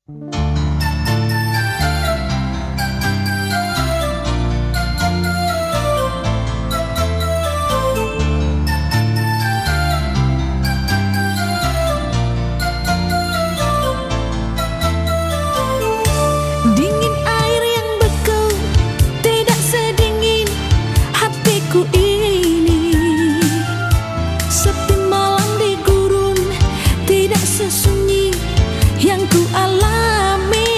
Dingin air yang beku tidak sedingin hatiku ini. Sepi malam di gurun tidak sesunyi yang ku alami.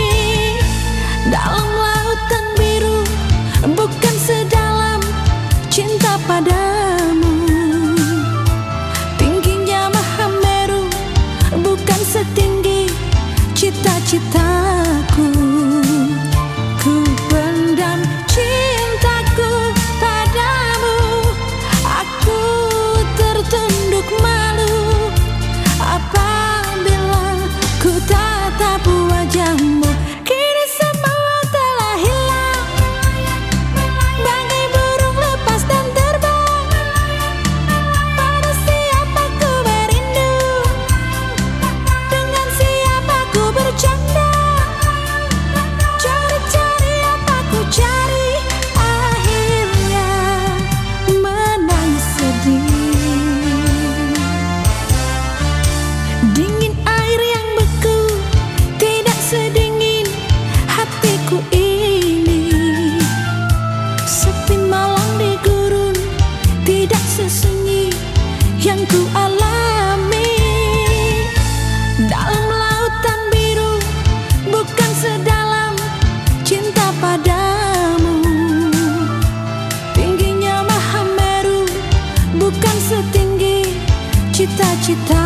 Dalam lautan biru bukan sedalam cinta padamu. Tingginya Mahameru bukan setinggi cita-citaku. Ku pendam cintaku padamu. Aku tertunduk malu apabila ku tatap wajahmu. Kini semua telah hilang, bagai burung lepas dan terbang. Pada siapa ku berindu, dengan siapa ku bercanda. Cari-cari apa ku cari, akhirnya menangis sedih. Dingin air yang beku tidak sedingin hatiku ini. Sepi malam di gurun tidak sesunyi yang ku alami. Dalam lautan biru bukan sedalam cinta padamu. Tingginya Mahameru bukan setinggi cita-cita.